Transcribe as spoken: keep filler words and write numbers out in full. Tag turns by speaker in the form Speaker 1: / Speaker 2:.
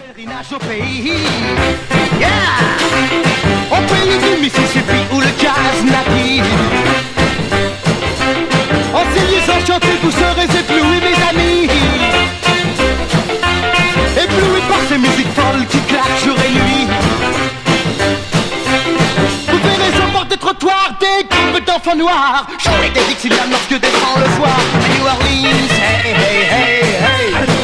Speaker 1: Pèlerinage au pays, yeah! Au pays du Mississippi où le jazz naquit. En ces lieux enchantés, vous serez éblouis, mes amis. Éblouis par ces musiques folles qui claquent jour et nuit. Vous verrez sur bord des trottoirs des groupes d'enfants noirs chanter des Dixieland lorsque descend le soir. New Orleans, hey, hey, hey, hey.